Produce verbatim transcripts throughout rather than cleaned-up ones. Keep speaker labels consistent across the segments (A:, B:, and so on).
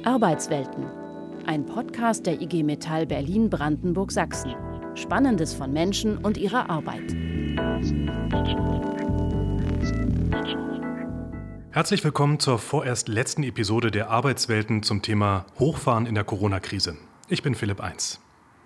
A: Arbeitswelten, ein Podcast der I G Metall Berlin-Brandenburg-Sachsen. Spannendes von Menschen und ihrer Arbeit.
B: Herzlich willkommen zur vorerst letzten Episode der Arbeitswelten zum Thema Hochfahren in der Corona-Krise. Ich bin Philipp Eins.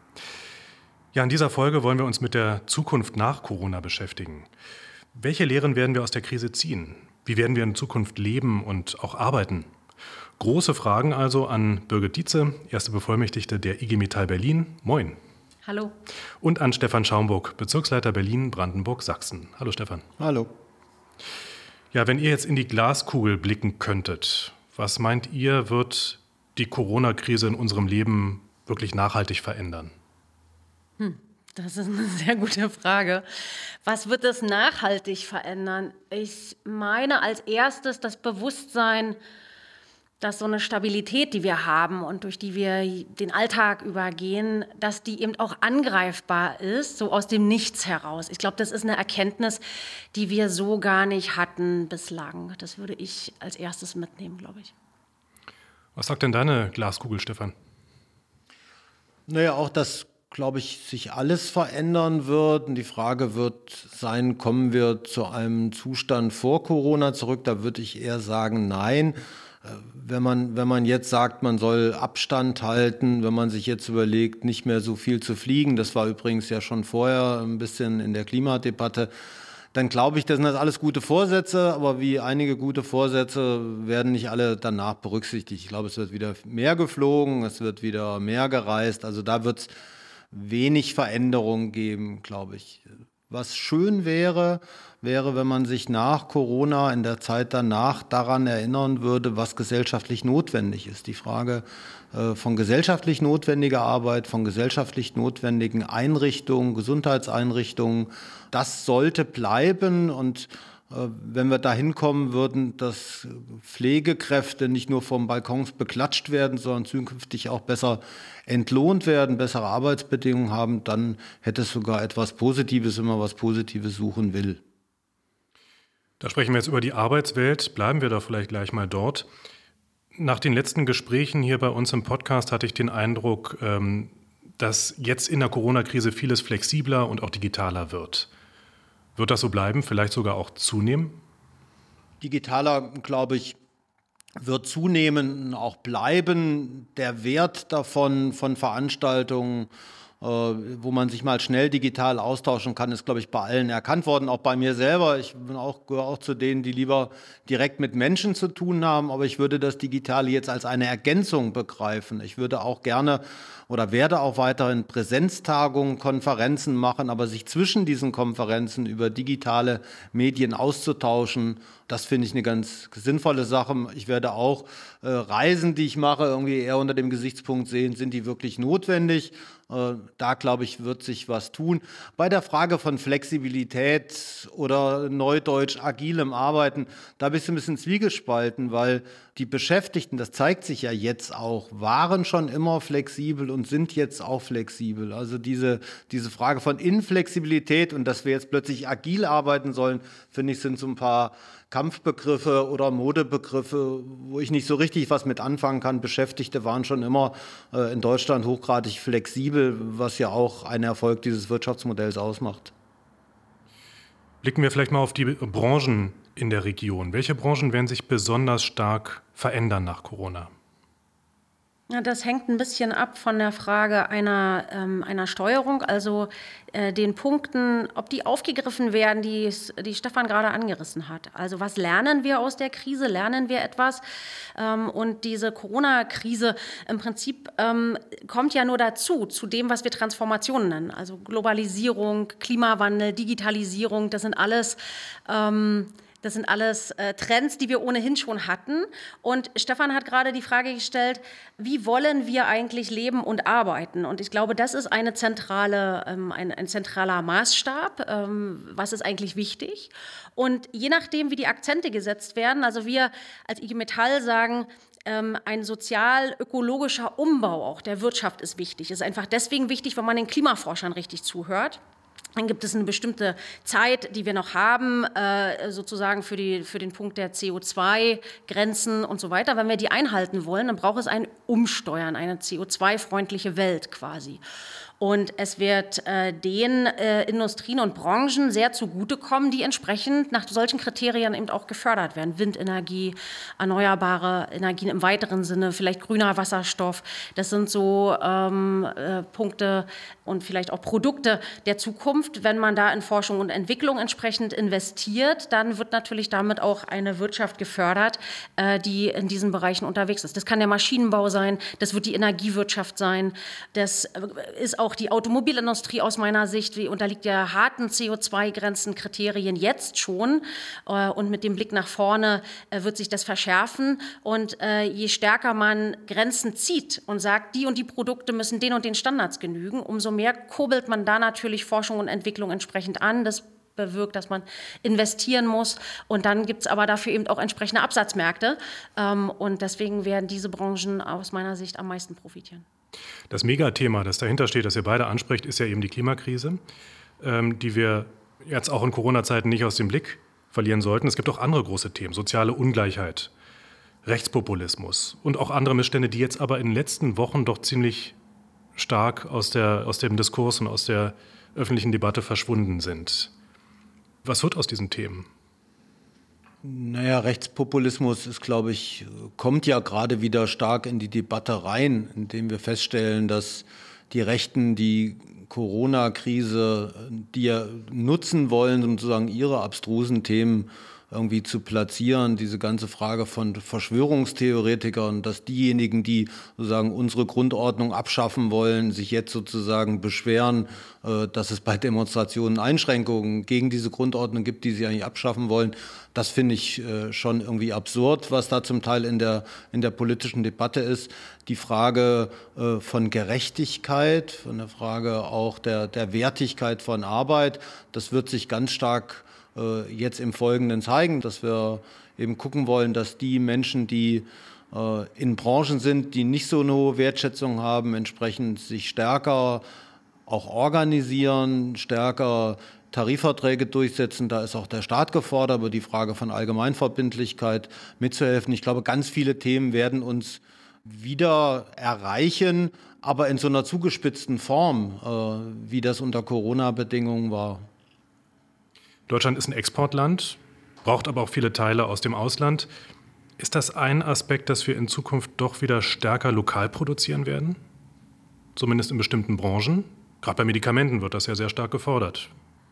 B: Ja, in dieser Folge wollen wir uns mit der Zukunft nach Corona beschäftigen. Welche Lehren werden wir aus der Krise ziehen? Wie werden wir in Zukunft leben und auch arbeiten? Große Fragen also an Birgit Dietze, erste Bevollmächtigte der I G Metall Berlin. Moin.
C: Hallo.
B: Und an Stefan Schaumburg, Bezirksleiter Berlin-Brandenburg-Sachsen. Hallo Stefan.
D: Hallo.
B: Ja, wenn ihr jetzt in die Glaskugel blicken könntet, was meint ihr, wird die Corona-Krise in unserem Leben wirklich nachhaltig verändern?
C: Hm, das ist eine sehr gute Frage. Was wird es nachhaltig verändern? Ich meine als erstes das Bewusstsein, dass so eine Stabilität, die wir haben und durch die wir den Alltag übergehen, dass die eben auch angreifbar ist, so aus dem Nichts heraus. Ich glaube, das ist eine Erkenntnis, die wir so gar nicht hatten bislang. Das würde ich als erstes mitnehmen, glaube ich.
B: Was sagt denn deine Glaskugel, Stefan?
D: Naja, auch das, glaube ich, sich alles verändern wird. Und die Frage wird sein, kommen wir zu einem Zustand vor Corona zurück? Da würde ich eher sagen, nein. Wenn man, wenn man jetzt sagt, man soll Abstand halten, wenn man sich jetzt überlegt, nicht mehr so viel zu fliegen, das war übrigens ja schon vorher ein bisschen in der Klimadebatte, dann glaube ich, das sind das alles gute Vorsätze, aber wie einige gute Vorsätze werden nicht alle danach berücksichtigt. Ich glaube, es wird wieder mehr geflogen, es wird wieder mehr gereist, also da wird es wenig Veränderung geben, glaube ich. Was schön wäre, wäre, wenn man sich nach Corona in der Zeit danach daran erinnern würde, was gesellschaftlich notwendig ist. Die Frage äh, von gesellschaftlich notwendiger Arbeit, von gesellschaftlich notwendigen Einrichtungen, Gesundheitseinrichtungen, das sollte bleiben. Und äh, wenn wir dahin kommen würden, dass Pflegekräfte nicht nur vom Balkons beklatscht werden, sondern zukünftig auch besser entlohnt werden, bessere Arbeitsbedingungen haben, dann hätte es sogar etwas Positives, wenn man was Positives suchen will.
B: Da sprechen wir jetzt über die Arbeitswelt. Bleiben wir da vielleicht gleich mal dort. Nach den letzten Gesprächen hier bei uns im Podcast hatte ich den Eindruck, dass jetzt in der Corona-Krise vieles flexibler und auch digitaler wird. Wird das so bleiben, vielleicht sogar auch zunehmen?
D: Digitaler, glaube ich, wird zunehmen, auch bleiben. Der Wert davon, von Veranstaltungen, äh, wo man sich mal schnell digital austauschen kann, ist, glaube ich, bei allen erkannt worden, auch bei mir selber. Ich bin auch, gehöre auch zu denen, die lieber direkt mit Menschen zu tun haben, aber ich würde das Digitale jetzt als eine Ergänzung begreifen. Ich würde auch gerne oder werde auch weiterhin Präsenztagungen, Konferenzen machen, aber sich zwischen diesen Konferenzen über digitale Medien auszutauschen, das finde ich eine ganz sinnvolle Sache. Ich werde auch äh, Reisen, die ich mache, irgendwie eher unter dem Gesichtspunkt sehen, sind die wirklich notwendig? Äh, da, glaube ich, wird sich was tun. Bei der Frage von Flexibilität oder neudeutsch agilem Arbeiten, da bin ich ein bisschen zwiegespalten, weil die Beschäftigten, das zeigt sich ja jetzt auch, waren schon immer flexibel und sind jetzt auch flexibel. Also diese, diese Frage von Inflexibilität und dass wir jetzt plötzlich agil arbeiten sollen, finde ich, sind so ein paar Kampfbegriffe oder Modebegriffe, wo ich nicht so richtig was mit anfangen kann. Beschäftigte waren schon immer äh, in Deutschland hochgradig flexibel, was ja auch einen Erfolg dieses Wirtschaftsmodells ausmacht.
B: Blicken wir vielleicht mal auf die Branchen in der Region. Welche Branchen werden sich besonders stark verändern nach Corona?
C: Ja, das hängt ein bisschen ab von der Frage einer, ähm, einer Steuerung, also äh, den Punkten, ob die aufgegriffen werden, die, die Stefan gerade angerissen hat. Also was lernen wir aus der Krise? Lernen wir etwas? Ähm, und diese Corona-Krise im Prinzip ähm, kommt ja nur dazu, zu dem, was wir Transformationen nennen. Also Globalisierung, Klimawandel, Digitalisierung, das sind alles ähm, Das sind alles äh, Trends, die wir ohnehin schon hatten. Und Stefan hat gerade die Frage gestellt, wie wollen wir eigentlich leben und arbeiten? Und ich glaube, das ist eine zentrale, ähm, ein, ein zentraler Maßstab. Ähm, was ist eigentlich wichtig? Und je nachdem, wie die Akzente gesetzt werden, also wir als I G Metall sagen, ähm, ein sozial-ökologischer Umbau auch der Wirtschaft ist wichtig. Ist einfach deswegen wichtig, wenn man den Klimaforschern richtig zuhört. Dann gibt es eine bestimmte Zeit, die wir noch haben, äh, sozusagen für, die, für den Punkt der C O zwei Grenzen und so weiter. Wenn wir die einhalten wollen, dann braucht es ein Umsteuern, eine C O zwei freundliche Welt quasi. Und es wird äh, den äh, Industrien und Branchen sehr zugutekommen, die entsprechend nach solchen Kriterien eben auch gefördert werden. Windenergie, erneuerbare Energien im weiteren Sinne, vielleicht grüner Wasserstoff. Das sind so ähm, äh, Punkte und vielleicht auch Produkte der Zukunft. Wenn man da in Forschung und Entwicklung entsprechend investiert, dann wird natürlich damit auch eine Wirtschaft gefördert, äh, die in diesen Bereichen unterwegs ist. Das kann der Maschinenbau sein, das wird die Energiewirtschaft sein, das ist auch Auch die Automobilindustrie aus meiner Sicht, die unterliegt ja harten C O zwei Grenzen, Kriterien jetzt schon. Und mit dem Blick nach vorne wird sich das verschärfen. Und je stärker man Grenzen zieht und sagt, die und die Produkte müssen den und den Standards genügen, umso mehr kurbelt man da natürlich Forschung und Entwicklung entsprechend an. Das bewirkt, dass man investieren muss. Und dann gibt es aber dafür eben auch entsprechende Absatzmärkte. Und deswegen werden diese Branchen aus meiner Sicht am meisten profitieren.
B: Das Megathema, das dahinter steht, das ihr beide ansprecht, ist ja eben die Klimakrise, ähm, die wir jetzt auch in Corona-Zeiten nicht aus dem Blick verlieren sollten. Es gibt auch andere große Themen, soziale Ungleichheit, Rechtspopulismus und auch andere Missstände, die jetzt aber in den letzten Wochen doch ziemlich stark aus, der, aus dem Diskurs und aus der öffentlichen Debatte verschwunden sind. Was wird aus diesen Themen?
D: Naja, Rechtspopulismus ist, glaube ich, kommt ja gerade wieder stark in die Debatte rein, indem wir feststellen, dass die Rechten die Corona-Krise, die ja nutzen wollen, um sozusagen ihre abstrusen Themen irgendwie zu platzieren, diese ganze Frage von Verschwörungstheoretikern, dass diejenigen, die sozusagen unsere Grundordnung abschaffen wollen, sich jetzt sozusagen beschweren, äh, dass es bei Demonstrationen Einschränkungen gegen diese Grundordnung gibt, die sie eigentlich abschaffen wollen. Das finde ich äh, schon irgendwie absurd, was da zum Teil in der, in der politischen Debatte ist. Die Frage äh, von Gerechtigkeit, von der Frage auch der, der Wertigkeit von Arbeit, das wird sich ganz stark jetzt im Folgenden zeigen, dass wir eben gucken wollen, dass die Menschen, die äh, in Branchen sind, die nicht so eine hohe Wertschätzung haben, entsprechend sich stärker auch organisieren, stärker Tarifverträge durchsetzen. Da ist auch der Staat gefordert, aber die Frage von Allgemeinverbindlichkeit mitzuhelfen. Ich glaube, ganz viele Themen werden uns wieder erreichen, aber in so einer zugespitzten Form, äh, wie das unter Corona-Bedingungen war.
B: Deutschland ist ein Exportland, braucht aber auch viele Teile aus dem Ausland. Ist das ein Aspekt, dass wir in Zukunft doch wieder stärker lokal produzieren werden? Zumindest in bestimmten Branchen? Gerade bei Medikamenten wird das ja sehr stark gefordert.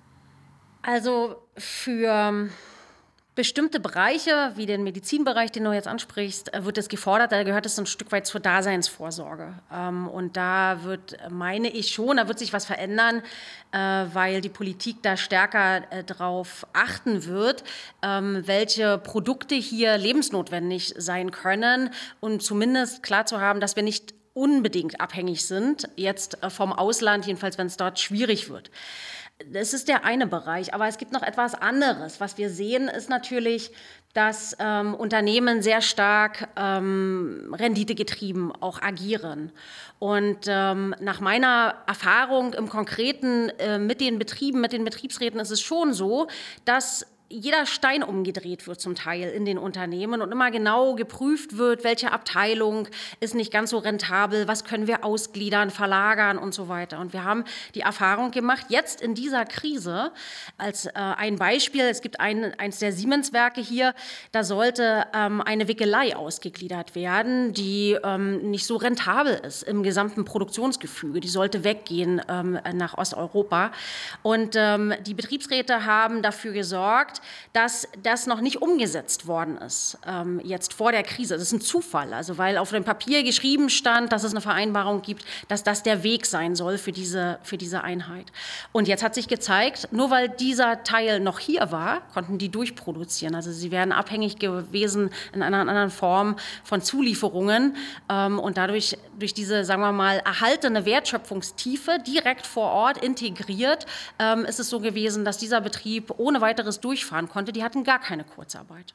C: Also für bestimmte Bereiche, wie den Medizinbereich, den du jetzt ansprichst, wird es gefordert, da gehört es ein Stück weit zur Daseinsvorsorge. Und da wird, meine ich schon, da wird sich was verändern, weil die Politik da stärker darauf achten wird, welche Produkte hier lebensnotwendig sein können und zumindest klar zu haben, dass wir nicht unbedingt abhängig sind, jetzt vom Ausland, jedenfalls wenn es dort schwierig wird. Das ist der eine Bereich, aber es gibt noch etwas anderes. Was wir sehen, ist natürlich, dass ähm, Unternehmen sehr stark ähm, renditegetrieben auch agieren. Und ähm, nach meiner Erfahrung im Konkreten äh, mit den Betrieben, mit den Betriebsräten ist es schon so, dass jeder Stein umgedreht wird zum Teil in den Unternehmen und immer genau geprüft wird, welche Abteilung ist nicht ganz so rentabel, was können wir ausgliedern, verlagern und so weiter. Und wir haben die Erfahrung gemacht, jetzt in dieser Krise, als äh, ein Beispiel, es gibt ein, eins der Siemens-Werke hier, da sollte ähm, eine Wickelei ausgegliedert werden, die ähm, nicht so rentabel ist im gesamten Produktionsgefüge. Die sollte weggehen ähm, nach Osteuropa. Und ähm, die Betriebsräte haben dafür gesorgt, dass das noch nicht umgesetzt worden ist, ähm, jetzt vor der Krise. Das ist ein Zufall, also weil auf dem Papier geschrieben stand, dass es eine Vereinbarung gibt, dass das der Weg sein soll für diese, für diese Einheit. Und jetzt hat sich gezeigt, nur weil dieser Teil noch hier war, konnten die durchproduzieren. Also sie wären abhängig gewesen in einer anderen Form von Zulieferungen ähm, und dadurch durch diese, sagen wir mal, erhaltene Wertschöpfungstiefe direkt vor Ort integriert, ähm, ist es so gewesen, dass dieser Betrieb ohne weiteres durchfahren konnte. Die hatten gar keine Kurzarbeit.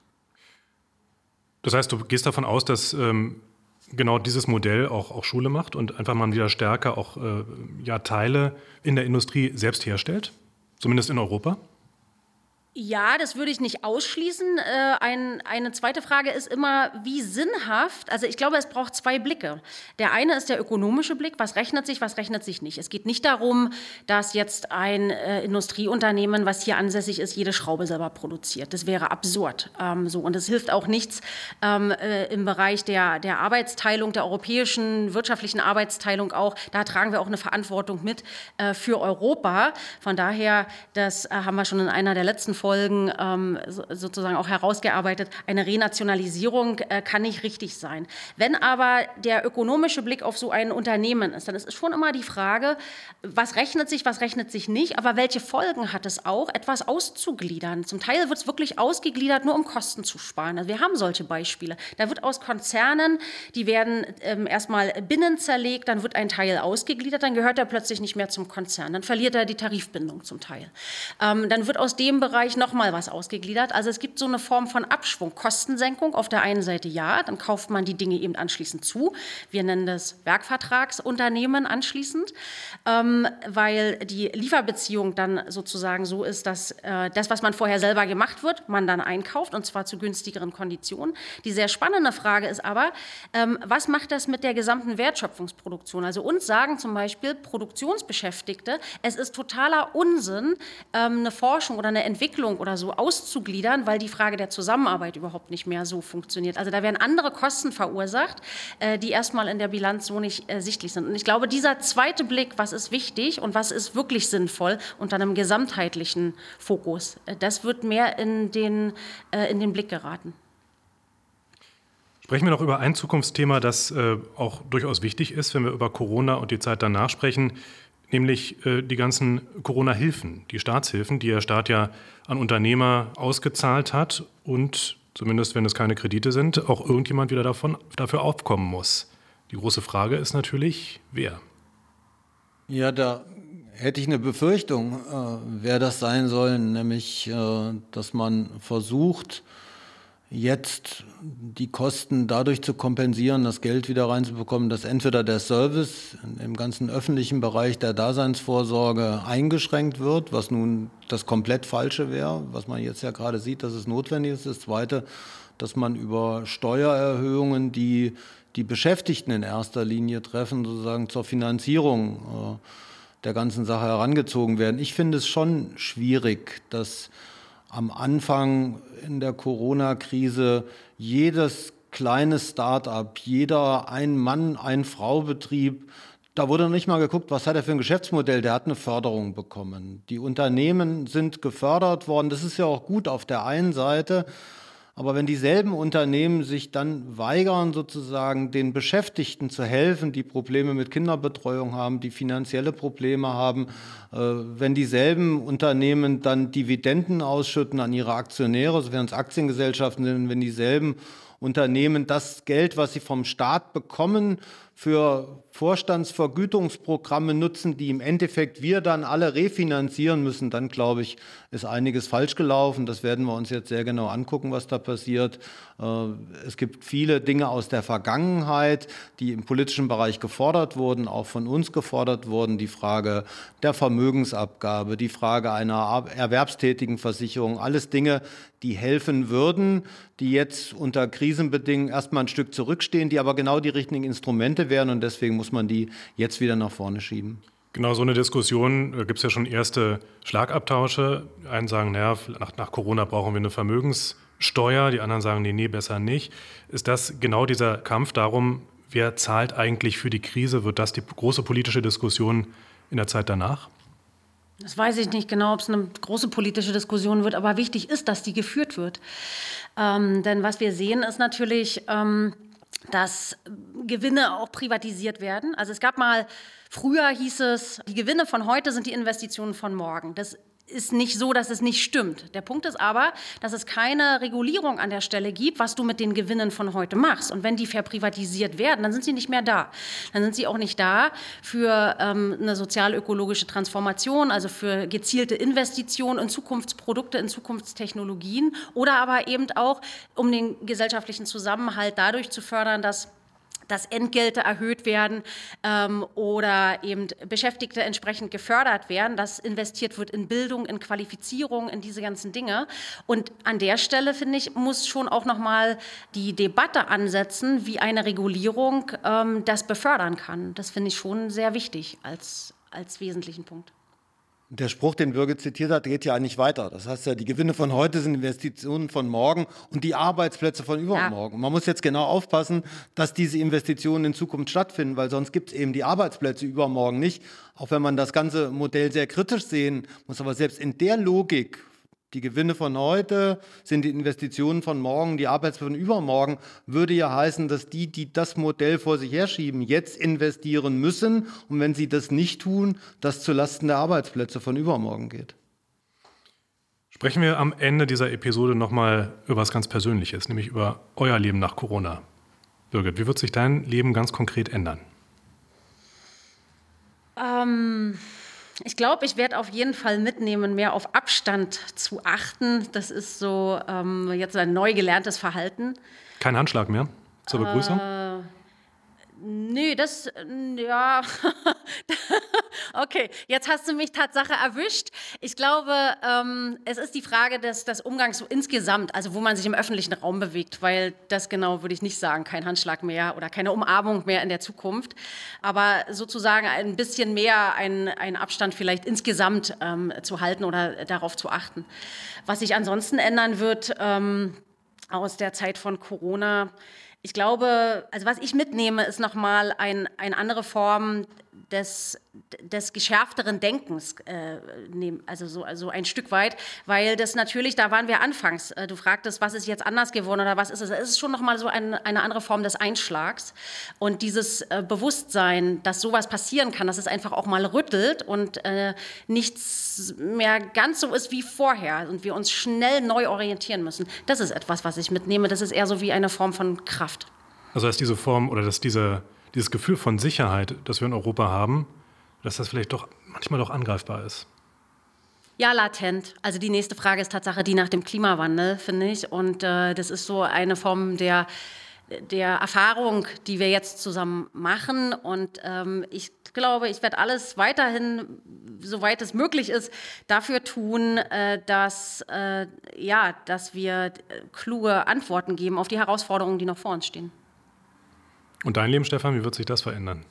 B: Das heißt, du gehst davon aus, dass ähm, genau dieses Modell auch, auch Schule macht und einfach mal wieder stärker auch äh, ja, Teile in der Industrie selbst herstellt? zumindest in Europa?
C: Ja, das würde ich nicht ausschließen. Äh, ein, eine zweite Frage ist immer, wie sinnhaft, also ich glaube, es braucht zwei Blicke. Der eine ist der ökonomische Blick, was rechnet sich, was rechnet sich nicht. Es geht nicht darum, dass jetzt ein äh, Industrieunternehmen, was hier ansässig ist, jede Schraube selber produziert. Das wäre absurd. Ähm, so. Und es hilft auch nichts ähm, äh, im Bereich der, der Arbeitsteilung, der europäischen wirtschaftlichen Arbeitsteilung auch. Da tragen wir auch eine Verantwortung mit äh, für Europa. Von daher, das äh, haben wir schon in einer der letzten Folgen ähm, so, sozusagen auch herausgearbeitet, eine Renationalisierung äh, kann nicht richtig sein. Wenn aber der ökonomische Blick auf so ein Unternehmen ist, dann ist es schon immer die Frage, was rechnet sich, was rechnet sich nicht, aber welche Folgen hat es auch, etwas auszugliedern. Zum Teil wird es wirklich ausgegliedert, nur um Kosten zu sparen. Also wir haben solche Beispiele. Da wird aus Konzernen, die werden ähm, erstmal binnen zerlegt, dann wird ein Teil ausgegliedert, dann gehört er plötzlich nicht mehr zum Konzern, dann verliert er die Tarifbindung zum Teil. Ähm, dann wird aus dem Bereich noch mal was ausgegliedert. Also es gibt so eine Form von Abschwung, Kostensenkung. Auf der einen Seite ja, dann kauft man die Dinge eben anschließend zu. Wir nennen das Werkvertragsunternehmen anschließend, ähm, weil die Lieferbeziehung dann sozusagen so ist, dass äh, das, was man vorher selber gemacht wird, man dann einkauft und zwar zu günstigeren Konditionen. Die sehr spannende Frage ist aber, ähm, was macht das mit der gesamten Wertschöpfungsproduktion? Also uns sagen zum Beispiel Produktionsbeschäftigte, es ist totaler Unsinn, ähm, eine Forschung oder eine Entwicklung oder so auszugliedern, weil die Frage der Zusammenarbeit überhaupt nicht mehr so funktioniert. Also da werden andere Kosten verursacht, äh, die erstmal in der Bilanz so nicht äh, sichtlich sind. Und ich glaube, dieser zweite Blick, was ist wichtig und was ist wirklich sinnvoll unter einem gesamtheitlichen Fokus, äh, das wird mehr in den, äh, in den Blick geraten.
B: Sprechen wir noch über ein Zukunftsthema, das äh, auch durchaus wichtig ist, wenn wir über Corona und die Zeit danach sprechen, nämlich äh, die ganzen Corona-Hilfen, die Staatshilfen, die der Staat ja an Unternehmer ausgezahlt hat und, zumindest wenn es keine Kredite sind, auch irgendjemand wieder davon, dafür aufkommen muss. Die große Frage ist natürlich, wer?
D: Ja, da hätte ich eine Befürchtung, äh, wer das sein soll, nämlich, äh, dass man versucht, jetzt die Kosten dadurch zu kompensieren, das Geld wieder reinzubekommen, dass entweder der Service im ganzen öffentlichen Bereich der Daseinsvorsorge eingeschränkt wird, was nun das komplett Falsche wäre, was man jetzt ja gerade sieht, dass es notwendig ist. Das Zweite, dass man über Steuererhöhungen, die die Beschäftigten in erster Linie treffen, sozusagen zur Finanzierung äh, der ganzen Sache herangezogen werden. Ich finde es schon schwierig, dass am Anfang in der Corona-Krise jedes kleine Start-up, jeder Ein-Mann-, Ein-Frau-Betrieb, da wurde nicht mal geguckt, was hat er für ein Geschäftsmodell, der hat eine Förderung bekommen. Die Unternehmen sind gefördert worden, das ist ja auch gut auf der einen Seite, aber wenn dieselben Unternehmen sich dann weigern, sozusagen den Beschäftigten zu helfen, die Probleme mit Kinderbetreuung haben, die finanzielle Probleme haben, äh, wenn dieselben Unternehmen dann Dividenden ausschütten an ihre Aktionäre, sofern es Aktiengesellschaften sind, wenn dieselben Unternehmen das Geld, was sie vom Staat bekommen, für Vorstandsvergütungsprogramme nutzen, die im Endeffekt wir dann alle refinanzieren müssen, dann glaube ich, ist einiges falsch gelaufen. Das werden wir uns jetzt sehr genau angucken, was da passiert. Es gibt viele Dinge aus der Vergangenheit, die im politischen Bereich gefordert wurden, auch von uns gefordert wurden. Die Frage der Vermögensabgabe, die Frage einer erwerbstätigen Versicherung, alles Dinge, die helfen würden, die jetzt unter Krisenbedingungen erstmal ein Stück zurückstehen, die aber genau die richtigen Instrumente wären und deswegen muss man die jetzt wieder nach vorne schieben.
B: Genau, so eine Diskussion, da gibt es ja schon erste Schlagabtausche. Die einen sagen, naja, nach, nach Corona brauchen wir eine Vermögenssteuer, die anderen sagen, nee, nee, besser nicht. Ist das genau dieser Kampf darum, wer zahlt eigentlich für die Krise? Wird das die große politische Diskussion in der Zeit danach?
C: Das weiß ich nicht genau, ob es eine große politische Diskussion wird, aber wichtig ist, dass die geführt wird. Ähm, denn was wir sehen, ist natürlich, ähm, dass Gewinne auch privatisiert werden. Also es gab mal, früher hieß es, die Gewinne von heute sind die Investitionen von morgen. Das ist nicht so, dass es nicht stimmt. Der Punkt ist aber, dass es keine Regulierung an der Stelle gibt, was du mit den Gewinnen von heute machst. Und wenn die verprivatisiert werden, dann sind sie nicht mehr da. Dann sind sie auch nicht da für ähm, eine sozial-ökologische Transformation, also für gezielte Investitionen in Zukunftsprodukte, in Zukunftstechnologien oder aber eben auch, um den gesellschaftlichen Zusammenhalt dadurch zu fördern, dass dass Entgelte erhöht werden ähm, oder eben Beschäftigte entsprechend gefördert werden, dass investiert wird in Bildung, in Qualifizierung, in diese ganzen Dinge. Und an der Stelle, finde ich, muss schon auch nochmal die Debatte ansetzen, wie eine Regulierung ähm, das befördern kann. Das finde ich schon sehr wichtig als, als wesentlichen Punkt.
D: Der Spruch, den Birgit zitiert hat, geht ja eigentlich weiter. Das heißt ja, die Gewinne von heute sind Investitionen von morgen und die Arbeitsplätze von übermorgen. Ja. Man muss jetzt genau aufpassen, dass diese Investitionen in Zukunft stattfinden, weil sonst gibt es eben die Arbeitsplätze übermorgen nicht. Auch wenn man das ganze Modell sehr kritisch sehen muss, aber selbst in der Logik, die Gewinne von heute sind die Investitionen von morgen, die Arbeitsplätze von übermorgen, würde ja heißen, dass die, die das Modell vor sich herschieben, jetzt investieren müssen. Und wenn sie das nicht tun, das zulasten der Arbeitsplätze von übermorgen geht.
B: Sprechen wir am Ende dieser Episode nochmal über was ganz Persönliches, nämlich über euer Leben nach Corona. Birgit, wie wird sich dein Leben ganz konkret ändern?
C: Ähm... Ich glaube, ich werde auf jeden Fall mitnehmen, mehr auf Abstand zu achten. Das ist so ähm, jetzt ein neu gelerntes Verhalten.
B: Kein Handschlag mehr zur Begrüßung?
C: Äh, nee, das, ja, okay, jetzt hast du mich Tatsache erwischt. Ich glaube, ähm, es ist die Frage des, des Umgangs so insgesamt, also wo man sich im öffentlichen Raum bewegt, weil das genau würde ich nicht sagen, kein Handschlag mehr oder keine Umarmung mehr in der Zukunft, aber sozusagen ein bisschen mehr ein, ein Abstand vielleicht insgesamt ähm, zu halten oder darauf zu achten. Was sich ansonsten ändern wird ähm, aus der Zeit von Corona, ich glaube, also was ich mitnehme, ist nochmal ein, eine andere Form des, des geschärfteren Denkens, äh, also so also ein Stück weit, weil das natürlich, da waren wir anfangs, äh, du fragtest, was ist jetzt anders geworden oder was ist es, es ist schon nochmal so ein, eine andere Form des Einschlags und dieses äh, Bewusstsein, dass sowas passieren kann, dass es einfach auch mal rüttelt und äh, nichts mehr ganz so ist wie vorher und wir uns schnell neu orientieren müssen, das ist etwas, was ich mitnehme, das ist eher so wie eine Form von Kraft.
B: Also dass diese Form oder dass diese Dieses Gefühl von Sicherheit, das wir in Europa haben, dass das vielleicht doch manchmal doch angreifbar ist.
C: Ja, latent. Also die nächste Frage ist Tatsache die nach dem Klimawandel, finde ich. Und äh, das ist so eine Form der, der Erfahrung, die wir jetzt zusammen machen. Und ähm, ich glaube, ich werde alles weiterhin, soweit es möglich ist, dafür tun, äh, dass, äh, ja, dass wir kluge Antworten geben auf die Herausforderungen, die noch vor uns stehen.
B: Und dein Leben, Stefan, wie wird sich das verändern?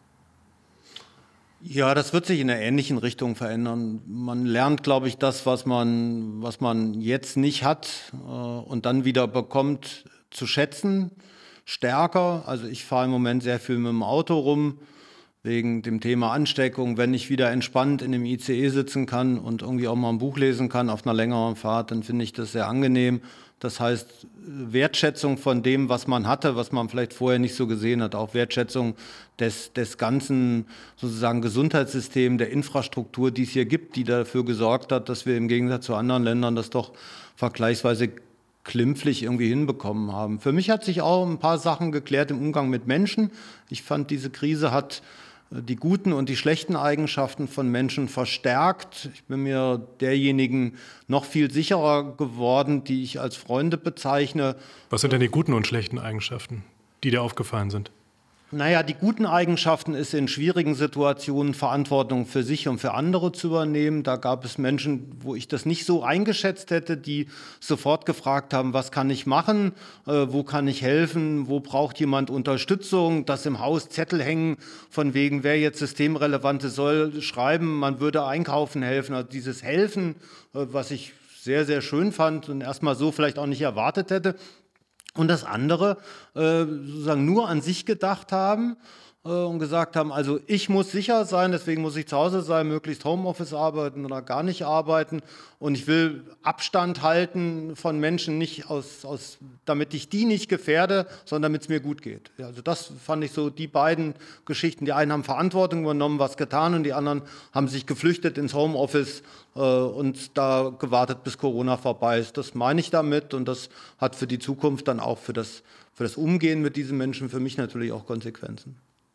D: Ja, das wird sich in einer ähnlichen Richtung verändern. Man lernt, glaube ich, das, was man, was man jetzt nicht hat äh, und dann wieder bekommt, zu schätzen, stärker. Also ich fahre im Moment sehr viel mit dem Auto rum, wegen dem Thema Ansteckung. Wenn ich wieder entspannt in dem I C E sitzen kann und irgendwie auch mal ein Buch lesen kann auf einer längeren Fahrt, dann finde ich das sehr angenehm. Das heißt, Wertschätzung von dem, was man hatte, was man vielleicht vorher nicht so gesehen hat, auch Wertschätzung des, des ganzen sozusagen Gesundheitssystems, der Infrastruktur, die es hier gibt, die dafür gesorgt hat, dass wir im Gegensatz zu anderen Ländern das doch vergleichsweise klimpflich irgendwie hinbekommen haben. Für mich hat sich auch ein paar Sachen geklärt im Umgang mit Menschen. Ich fand, diese Krise hat die guten und die schlechten Eigenschaften von Menschen verstärkt. Ich bin mir derjenigen noch viel sicherer geworden, die ich als Freunde bezeichne.
B: Was sind denn die guten und schlechten Eigenschaften, die dir aufgefallen sind?
D: Naja, die guten Eigenschaften ist in schwierigen Situationen Verantwortung für sich und für andere zu übernehmen. Da gab es Menschen, wo ich das nicht so eingeschätzt hätte, die sofort gefragt haben, was kann ich machen, äh, wo kann ich helfen, wo braucht jemand Unterstützung, dass im Haus Zettel hängen, von wegen, wer jetzt Systemrelevante soll, schreiben, man würde einkaufen helfen. Also dieses Helfen, äh, was ich sehr, sehr schön fand und erstmal so vielleicht auch nicht erwartet hätte. Und das andere, äh, sozusagen nur an sich gedacht haben äh, und gesagt haben, also ich muss sicher sein, deswegen muss ich zu Hause sein, möglichst Homeoffice arbeiten oder gar nicht arbeiten. Und ich will Abstand halten von Menschen, nicht aus, aus, damit ich die nicht gefährde, sondern damit es mir gut geht. Ja, also das fand ich so die beiden Geschichten. Die einen haben Verantwortung übernommen, was getan, und die anderen haben sich geflüchtet ins Homeoffice äh, und da gewartet, bis Corona vorbei ist. Das meine ich damit, und das hat für die Zukunft dann auch für das, für das Umgehen mit diesen Menschen für mich natürlich auch Konsequenzen.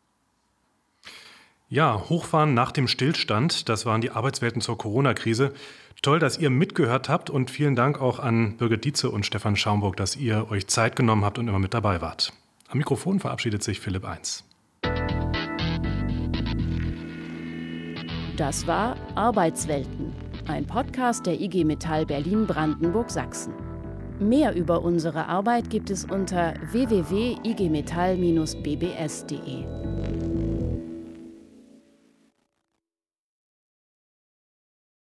B: Ja, Hochfahren nach dem Stillstand, das waren die Arbeitswelten zur Corona-Krise. Toll, dass ihr mitgehört habt, und vielen Dank auch an Birgit Dietze und Stefan Schaumburg, dass ihr euch Zeit genommen habt und immer mit dabei wart. Am Mikrofon verabschiedet sich Philipp Eins.
A: Das war Arbeitswelten, ein Podcast der I G Metall Berlin-Brandenburg-Sachsen. Mehr über unsere Arbeit gibt es unter w w w punkt i g metall bindestrich b b s punkt d e.